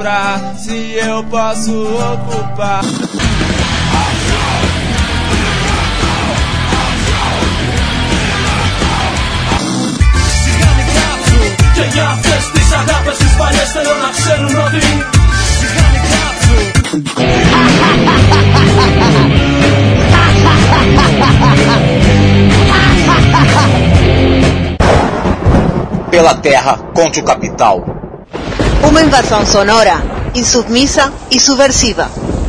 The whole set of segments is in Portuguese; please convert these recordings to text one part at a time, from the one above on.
soprar, se eu posso ocupar. Ja wcześniej zadawę się spanie stereo na ksenu nody. Zjechany kapsu. Pela terra contra o capital. Uma invasão sonora, insubmisa e subversiva.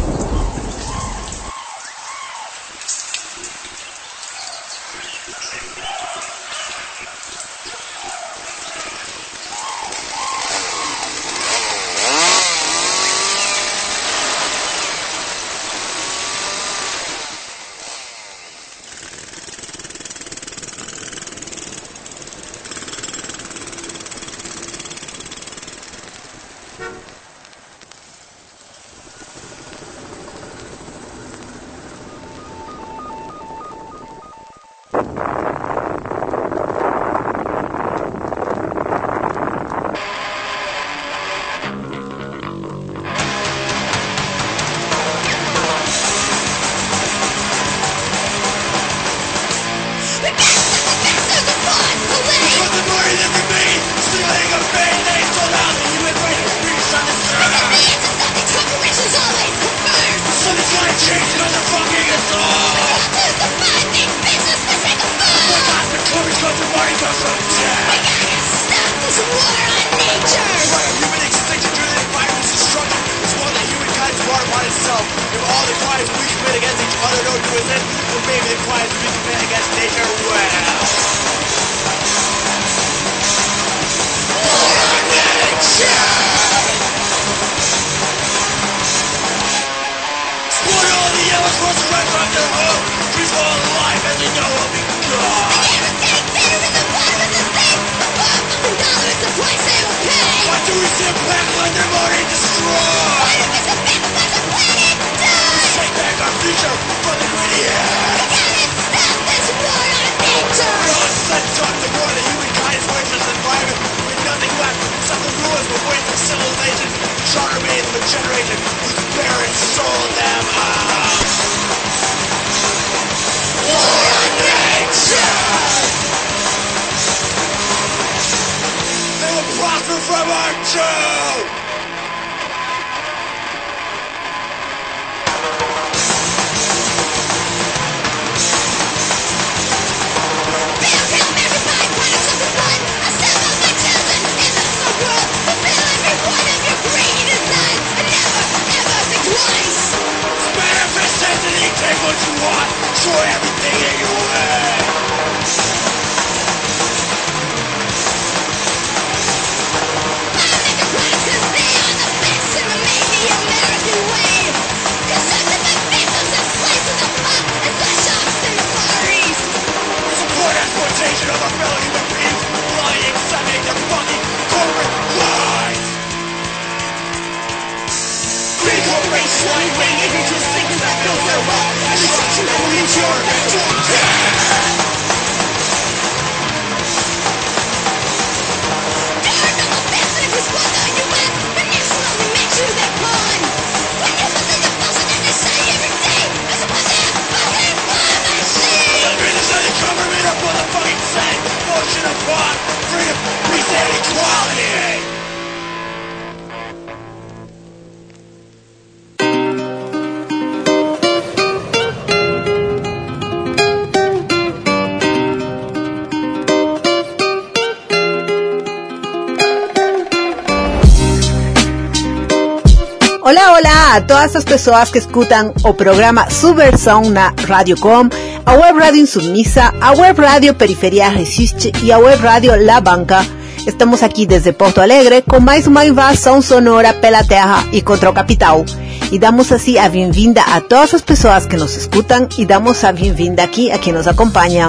Olá a todas as pessoas que escutam o programa Subversão na Rádio Com, a Web Rádio Insubmisa, a Web Rádio Periferia Resiste e a Web Rádio La Banca. Estamos aqui desde Porto Alegre com mais uma invasão sonora pela terra e contra o capital. E damos assim a bem-vinda a todas as pessoas que nos escutam e damos a bem-vinda aqui a quem nos acompanha.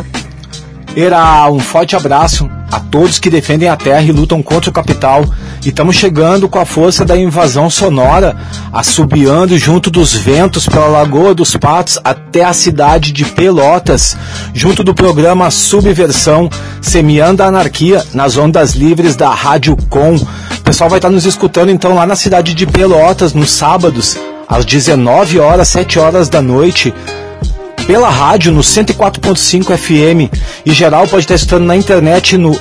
Era um forte abraço a todos que defendem a terra e lutam contra o capital. E estamos chegando com a força da invasão sonora, assobiando junto dos ventos pela Lagoa dos Patos até a cidade de Pelotas, junto do programa Subversão, semeando a anarquia nas ondas livres da Rádio Com, pessoal vai estar nos escutando então lá na cidade de Pelotas, nos sábados, às 19 horas, 7 horas da noite, pela rádio no 104.5 FM, e geral pode estar escutando na internet no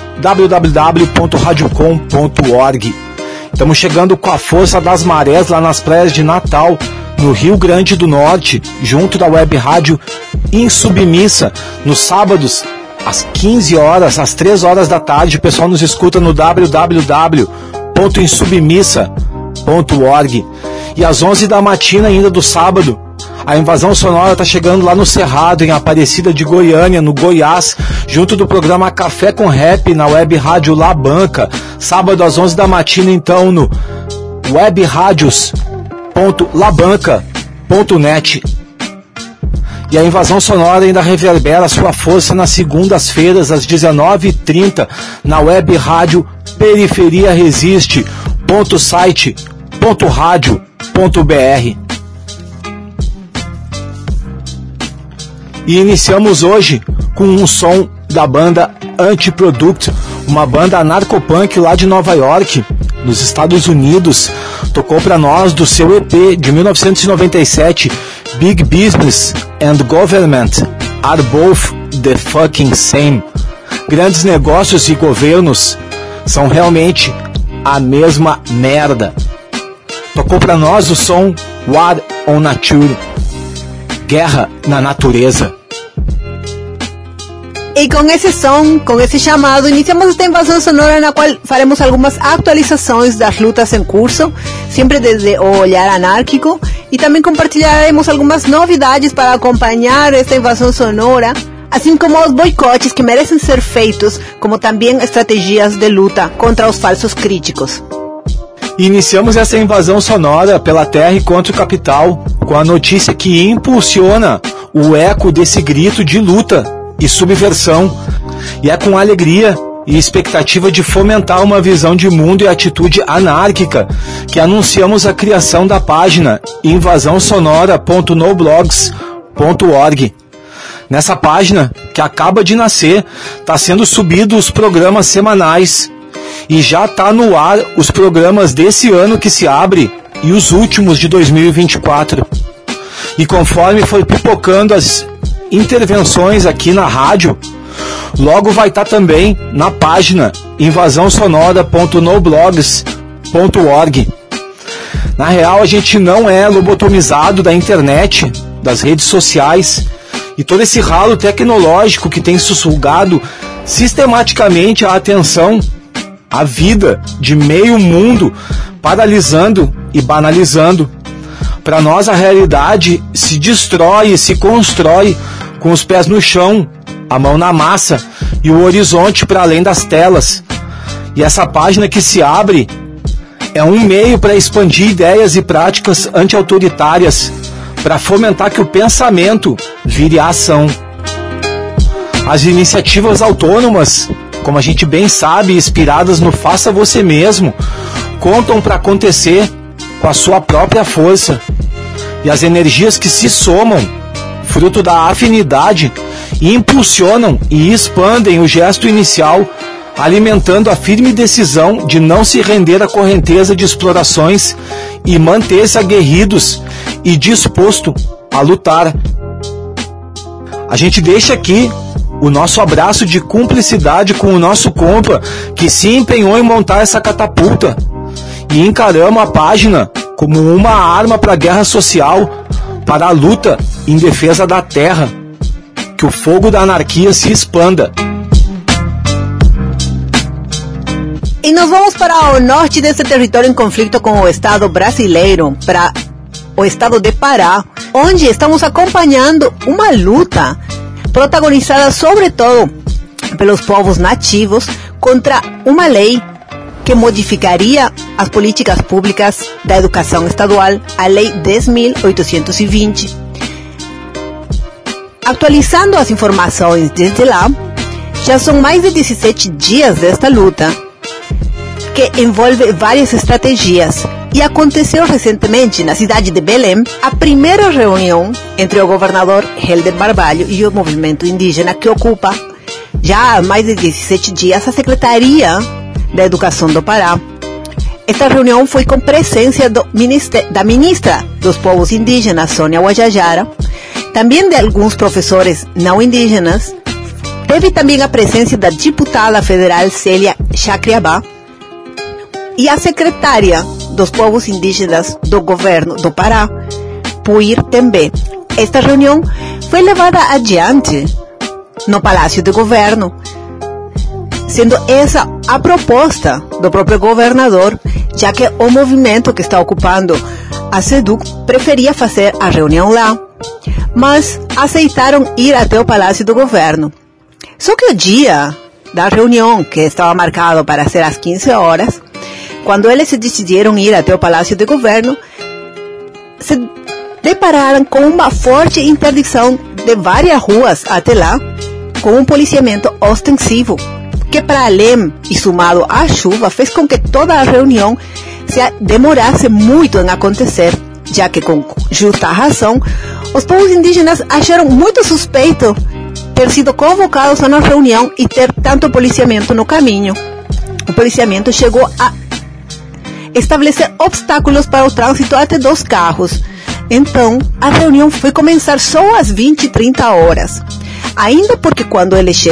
www.radiocom.org. Estamos chegando com a força das marés lá nas praias de Natal, no Rio Grande do Norte, junto da web rádio Insubmissa, nos sábados, às 15 horas, às 3 horas da tarde, o pessoal nos escuta no www.insubmissa.org. E às 11 da matina ainda do sábado, a Invasão Sonora está chegando lá no Cerrado, em Aparecida de Goiânia, no Goiás, junto do programa Café com Rap, na web rádio La Banca, sábado às 11 da matina, então, no webradios.labanca.net. E a Invasão Sonora ainda reverbera sua força nas segundas-feiras, às 19h30, na web rádio Periferia Resiste.site.radio.br. E iniciamos hoje com um som da banda Antiproduct, uma banda anarcopunk lá de Nova York, nos Estados Unidos. Tocou para nós do seu EP de 1997, Big Business and Government Are Both the Fucking Same. Grandes negócios e governos são realmente a mesma merda. Tocou para nós o som War on Nature, Guerra na Natureza. E com esse som, com esse chamado, iniciamos esta invasão sonora na qual faremos algumas atualizações das lutas em curso, sempre desde o olhar anárquico, e também compartilharemos algumas novidades para acompanhar esta invasão sonora, assim como os boicotes que merecem ser feitos, como também estratégias de luta contra os falsos críticos. Iniciamos essa invasão sonora pela terra e contra o capital com a notícia que impulsiona o eco desse grito de luta e subversão, e é com alegria e expectativa de fomentar uma visão de mundo e atitude anárquica que anunciamos a criação da página invasãosonora.noblogs.org. Nessa página, que acaba de nascer, está sendo subido os programas semanais e já está no ar os programas desse ano que se abre e os últimos de 2024. E conforme for pipocando as intervenções aqui na rádio, logo vai estar também na página invasãosonora.noblogs.org. Na real, a gente não é lobotomizado da internet, das redes sociais e todo esse ralo tecnológico que tem sussurrado sistematicamente a atenção, a vida de meio mundo, paralisando e banalizando. Para nós, a realidade se destrói e se constrói com os pés no chão, a mão na massa e o horizonte para além das telas. E essa página que se abre é um meio para expandir ideias e práticas anti-autoritárias, para fomentar que o pensamento vire a ação. As iniciativas autônomas, como a gente bem sabe, inspiradas no Faça Você Mesmo, contam para acontecer com a sua própria força. E as energias que se somam, fruto da afinidade, impulsionam e expandem o gesto inicial, alimentando a firme decisão de não se render à correnteza de explorações e manter-se aguerridos e disposto a lutar. A gente deixa aqui o nosso abraço de cumplicidade com o nosso compa que se empenhou em montar essa catapulta, e encaramos a página como uma arma para a guerra social, para a luta em defesa da terra, que o fogo da anarquia se expanda. E nós vamos para o norte desse território em conflito com o Estado brasileiro, para o Estado de Pará, onde estamos acompanhando uma luta protagonizada sobretudo pelos povos nativos contra uma lei que modificaria as políticas públicas da educação estadual, a Lei 10.820. Atualizando as informações desde lá, já são mais de 17 dias desta luta, que envolve várias estratégias, e aconteceu recentemente na cidade de Belém a primeira reunião entre o governador Helder Barbalho e o movimento indígena que ocupa já há mais de 17 dias a Secretaria da Educação do Pará. Esta reunião foi com presença da ministra dos povos indígenas, Sônia Guajajara, também de alguns professores não indígenas. Teve também a presença da diputada federal Célia Chacriabá e a secretária dos povos indígenas do governo do Pará, Puir Tembe. Esta reunião foi levada adiante no Palácio do Governo, sendo essa a proposta do próprio governador, já que o movimento que está ocupando a SEDUC preferia fazer a reunião lá, mas aceitaram ir até o Palácio do Governo. Só que o dia da reunião, que estava marcado para ser às 15 horas, quando eles se decidiram ir até o Palácio do Governo, se depararam com uma forte interdição de várias ruas até lá, com um policiamento ostensivo, que para além e somado à chuva, fez com que toda a reunião se demorasse muito em acontecer, já que com justa razão, os povos indígenas acharam muito suspeito ter sido convocados a uma reunião e ter tanto policiamento no caminho. O policiamento chegou a estabelecer obstáculos para o trânsito até 2 carros. Então, a reunião foi começar só às 20h30 horas. Ainda porque quando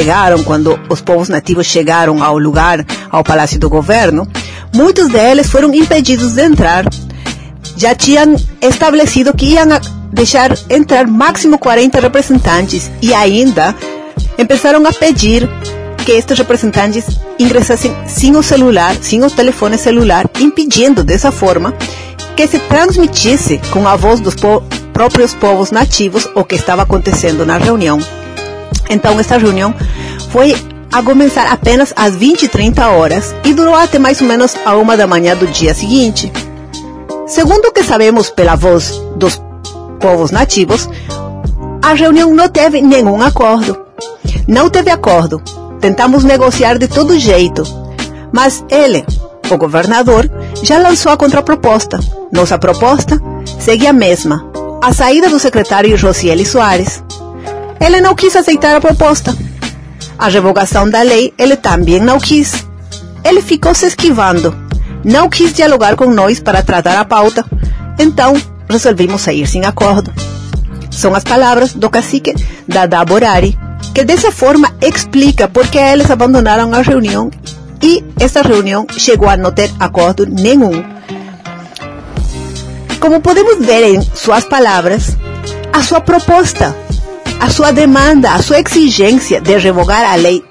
os povos nativos chegaram ao lugar, ao Palácio do Governo, muitos deles foram impedidos de entrar. Já tinham estabelecido que iam deixar entrar máximo 40 representantes e ainda começaram a pedir que estes representantes ingressassem sem o telefone celular, impedindo dessa forma que se transmitisse com a voz dos próprios povos nativos o que estava acontecendo na reunião. Então, esta reunião foi a começar apenas às 20h30 horas e durou até mais ou menos a 1 da manhã do dia seguinte. Segundo o que sabemos pela voz dos povos nativos, a reunião não teve nenhum acordo. Não teve acordo. Tentamos negociar de todo jeito, mas ele, o governador, já lançou a contraproposta. Nossa proposta segue a mesma, a saída do secretário Rocieli Soares. Ele não quis aceitar a proposta. A revogação da lei, ele também não quis. Ele ficou se esquivando. Não quis dialogar com nós para tratar a pauta. Então, resolvimos sair sem acordo. São as palavras do cacique Dada Borari, que dessa forma explica por que eles abandonaram a reunião e essa reunião chegou a não ter acordo nenhum. Como podemos ver em suas palavras, a sua proposta, a sua demanda, a sua exigência de revogar a Lei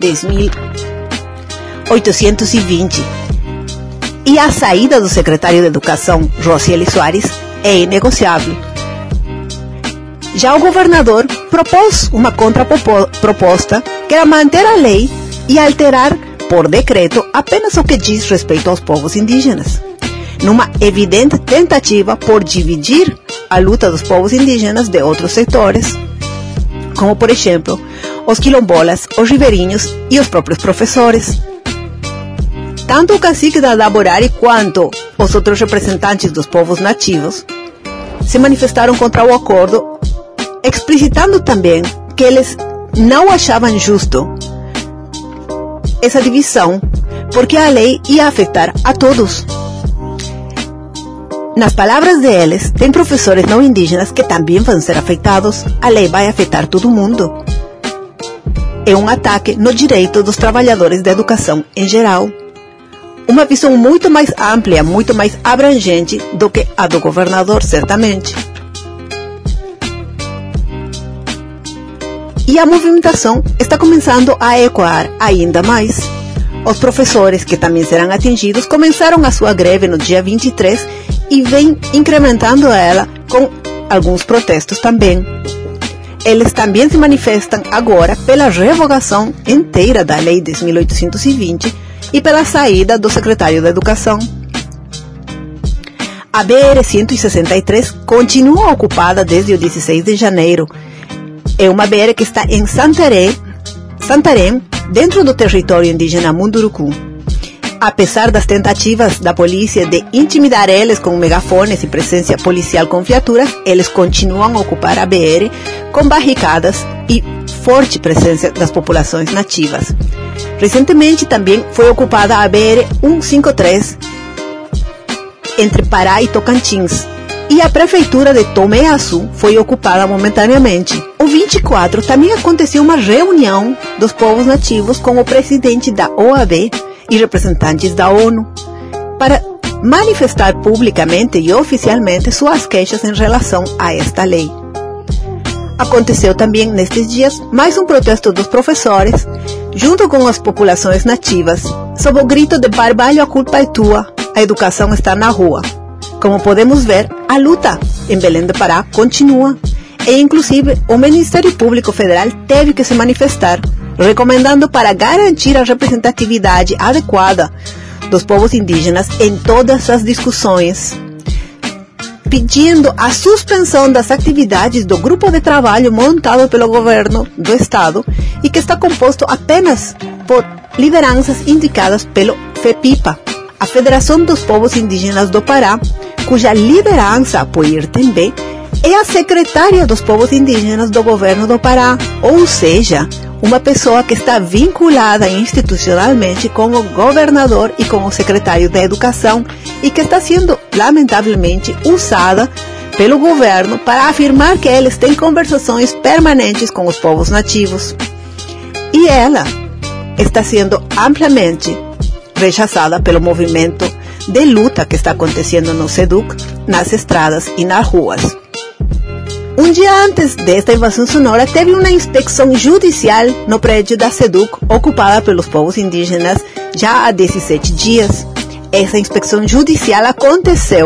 10.820 e a saída do secretário de Educação, Rocieli Soares, é inegociável. Já o governador propôs uma contraproposta que era manter a lei e alterar por decreto apenas o que diz respeito aos povos indígenas, numa evidente tentativa por dividir a luta dos povos indígenas de outros setores, como por exemplo, os quilombolas, os ribeirinhos e os próprios professores. Tanto o cacique Dada Borari quanto os outros representantes dos povos nativos se manifestaram contra o acordo, explicitando também que eles não achavam justo essa divisão, porque a lei ia afetar a todos. Nas palavras deles, tem professores não indígenas que também vão ser afetados. A lei vai afetar todo mundo. É um ataque no direito dos trabalhadores da educação em geral. Uma visão muito mais ampla, muito mais abrangente do que a do governador, certamente. E a movimentação está começando a ecoar ainda mais. Os professores, que também serão atingidos, começaram a sua greve no dia 23 e vem incrementando ela com alguns protestos também. Eles também se manifestam agora pela revogação inteira da Lei 10.820 e pela saída do secretário da Educação. A BR-163 continua ocupada desde o 16 de janeiro. É uma BR que está em Santarém, dentro do território indígena Munduruku. Apesar das tentativas da polícia de intimidar eles com megafones e presença policial com viaturas, eles continuam a ocupar a BR com barricadas e forte presença das populações nativas. Recentemente também foi ocupada a BR-153 entre Pará e Tocantins, e a prefeitura de Tomé Açu foi ocupada momentaneamente. O 24 também aconteceu uma reunião dos povos nativos com o presidente da OAB e representantes da ONU para manifestar publicamente e oficialmente suas queixas em relação a esta lei. Aconteceu também nestes dias mais um protesto dos professores, junto com as populações nativas, sob o grito de "Barbalho, a culpa é tua, a educação está na rua". Como podemos ver, a luta em Belém do Pará continua, e inclusive o Ministério Público Federal teve que se manifestar, recomendando para garantir a representatividade adequada dos povos indígenas em todas as discussões, pedindo a suspensão das atividades do grupo de trabalho montado pelo governo do estado e que está composto apenas por lideranças indicadas pelo FEPIPA, a Federação dos Povos Indígenas do Pará, cuja liderança, Apoir Tembe, é a secretária dos povos indígenas do governo do Pará, ou seja, uma pessoa que está vinculada institucionalmente com o governador e com o secretário da Educação e que está sendo, lamentavelmente, usada pelo governo para afirmar que eles têm conversações permanentes com os povos nativos. E ela está sendo amplamente rechaçada pelo movimento de luta que está acontecendo no SEDUC, nas estradas e nas ruas. Um dia antes desta invasão sonora, teve uma inspeção judicial no prédio da SEDUC, ocupada pelos povos indígenas já há 17 dias. Essa inspeção judicial aconteceu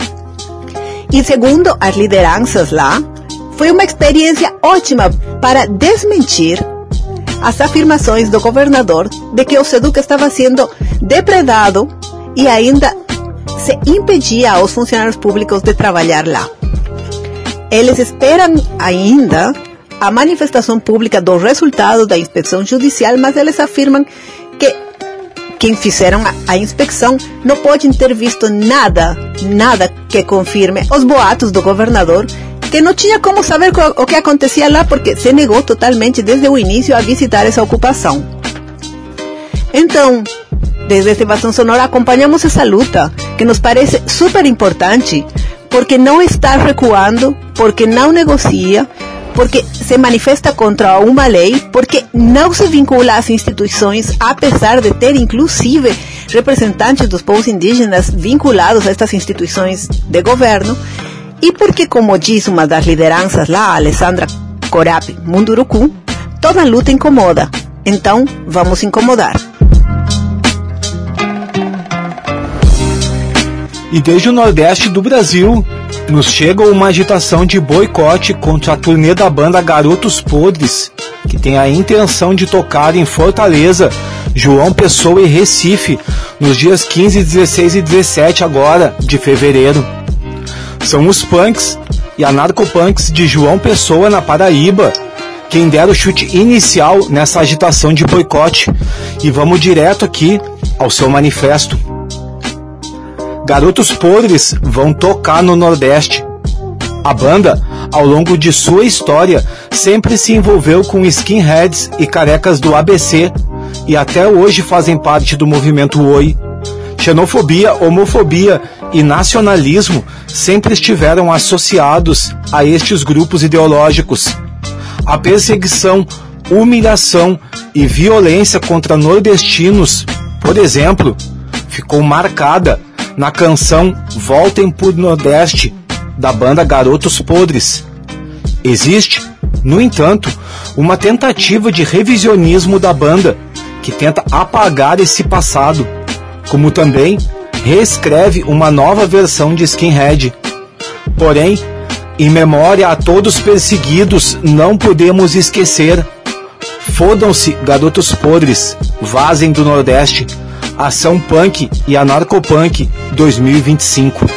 e, segundo as lideranças lá, foi uma experiência ótima para desmentir as afirmações do governador de que o SEDUC estava sendo depredado e ainda se impedia aos funcionários públicos de trabalhar lá. Eles esperam ainda a manifestação pública do resultado da inspeção judicial, mas eles afirmam que quem fizeram a inspeção não pode ter visto nada que confirme os boatos do governador, que não tinha como saber o que acontecia lá porque se negou totalmente desde o início a visitar essa ocupação. Então, desde esta invasão sonora acompanhamos essa luta, que nos parece super importante, porque não está recuando, porque não negocia, porque se manifesta contra uma lei, porque não se vincula às instituições, apesar de ter inclusive representantes dos povos indígenas vinculados a estas instituições de governo, e porque, como diz uma das lideranças lá, Alessandra Corap Munduruku, toda luta incomoda, então vamos incomodar. E desde o Nordeste do Brasil, nos chega uma agitação de boicote contra a turnê da banda Garotos Podres, que tem a intenção de tocar em Fortaleza, João Pessoa e Recife, nos dias 15, 16 e 17 agora, de fevereiro. São os punks e anarcopunks de João Pessoa, na Paraíba, quem dera o chute inicial nessa agitação de boicote. E vamos direto aqui ao seu manifesto. Garotos Podres vão tocar no Nordeste. A banda, ao longo de sua história, sempre se envolveu com skinheads e carecas do ABC e até hoje fazem parte do movimento Oi. Xenofobia, homofobia e nacionalismo sempre estiveram associados a estes grupos ideológicos. A perseguição, humilhação e violência contra nordestinos, por exemplo, ficou marcada na canção Voltem pro Nordeste, da banda Garotos Podres. Existe, no entanto, uma tentativa de revisionismo da banda, que tenta apagar esse passado, como também reescreve uma nova versão de Skinhead. Porém, em memória a todos perseguidos, não podemos esquecer: fodam-se, Garotos Podres, vazem do Nordeste. Ação Punk e Anarcopunk 2025.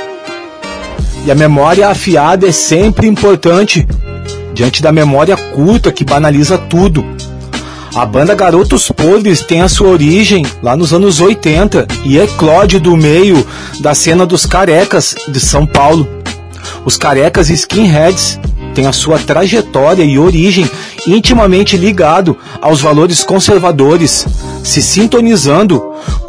E a memória afiada é sempre importante, diante da memória curta que banaliza tudo. A banda Garotos Podres tem a sua origem lá nos anos 80 e eclode do meio da cena dos carecas de São Paulo. Os carecas skinheads têm a sua trajetória e origem intimamente ligado aos valores conservadores, se sintonizando com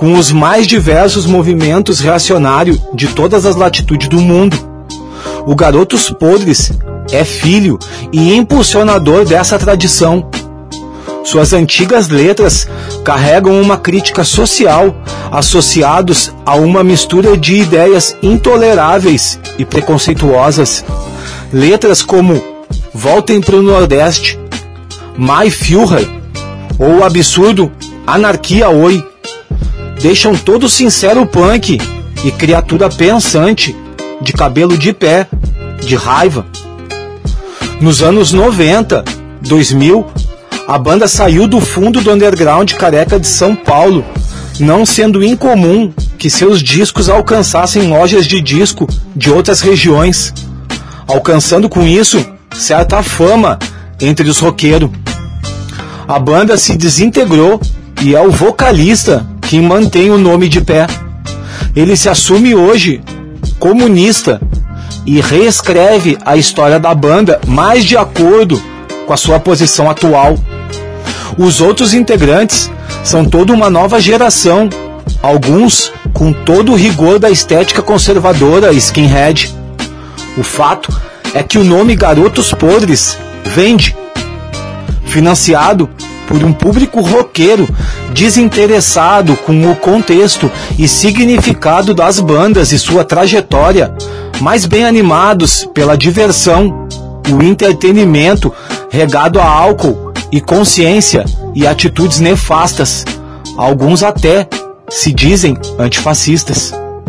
com os mais diversos movimentos reacionários de todas as latitudes do mundo. O Garotos Podres é filho e impulsionador dessa tradição. Suas antigas letras carregam uma crítica social associados a uma mistura de ideias intoleráveis e preconceituosas. Letras como Voltem pro Nordeste, Mai Führer ou o absurdo Anarquia Oi deixam todo sincero punk e criatura pensante de cabelo de pé, de raiva. Nos anos 90, 2000, a banda saiu do fundo do underground careca de São Paulo, não sendo incomum que seus discos alcançassem lojas de disco de outras regiões, alcançando com isso certa fama entre os roqueiros. A banda se desintegrou e é o vocalista quem mantém o nome de pé. Ele se assume hoje comunista e reescreve a história da banda mais de acordo com a sua posição atual. Os outros integrantes são toda uma nova geração, alguns com todo o rigor da estética conservadora skinhead. O fato é que o nome Garotos Podres vende, financiado por um público roqueiro desinteressado com o contexto e significado das bandas e sua trajetória, mais bem animados pela diversão, o entretenimento regado a álcool e consciência e atitudes nefastas. Alguns até se dizem antifascistas.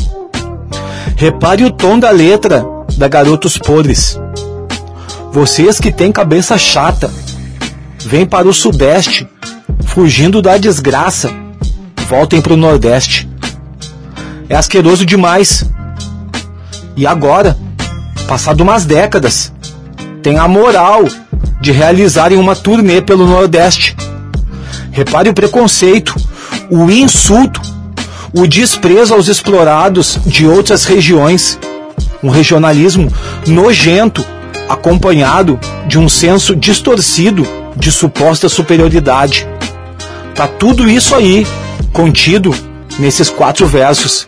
Repare o tom da letra da Garotos Podres. Vocês que têm cabeça chata, vêm para o Sudeste, fugindo da desgraça, voltem para o Nordeste. É asqueroso demais. E agora, passado umas décadas, tem a moral de realizarem uma turnê pelo Nordeste. Repare o preconceito, o insulto, o desprezo aos explorados de outras regiões, um regionalismo nojento, acompanhado de um senso distorcido de suposta superioridade. Tá tudo isso aí, contido nesses 4 versos.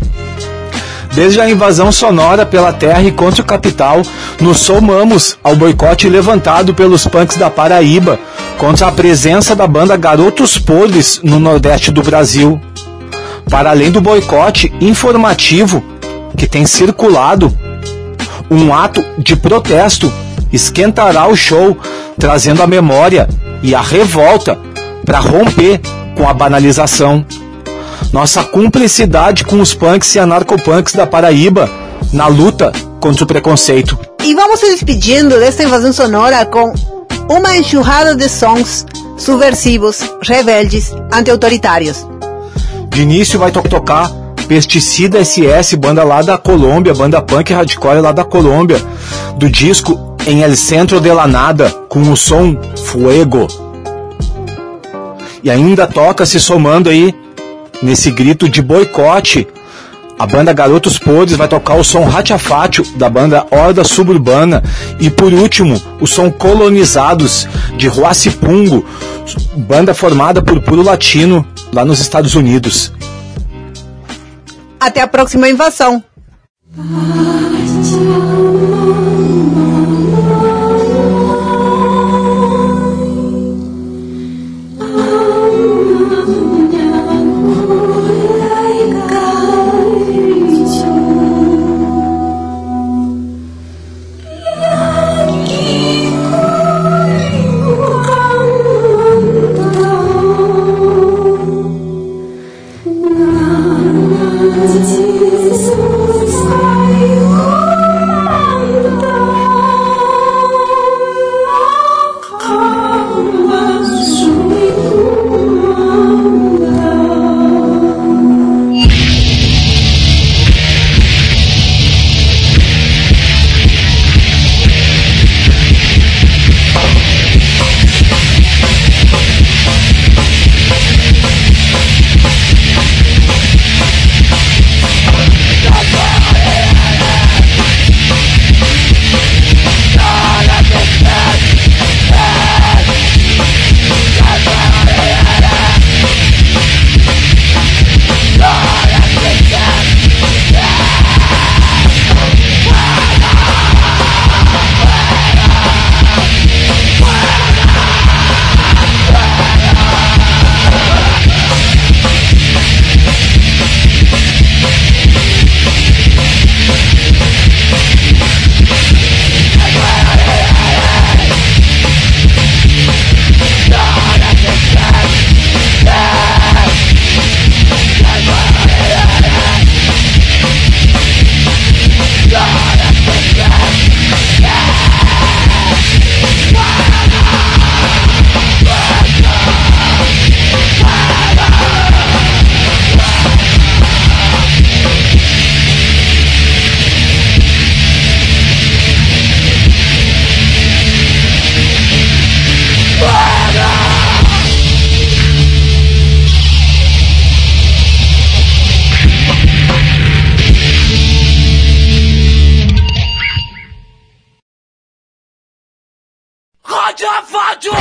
Desde a invasão sonora pela terra e contra o capital, nos somamos ao boicote levantado pelos punks da Paraíba contra a presença da banda Garotos Podres no Nordeste do Brasil. Para além do boicote informativo que tem circulado, um ato de protesto esquentará o show, trazendo a memória e a revolta para romper com a banalização. Nossa cumplicidade com os punks e anarcopunks da Paraíba na luta contra o preconceito. E vamos se despedindo desta invasão sonora com uma enxurrada de sons subversivos, rebeldes, anti-autoritários. De início vai tocar Pesticida SS, banda lá da Colômbia, banda punk hardcore lá da Colômbia, do disco Em El Centro de la Nada, com o som Fuego. E ainda toca, se somando aí nesse grito de boicote, a banda Garotos Podres vai tocar o som Rachafátio, da banda Horda Suburbana, e por último o som Colonizados, de Huasipungo, banda formada por puro latino lá nos Estados Unidos. Até a próxima invasão. Jesus, rádio!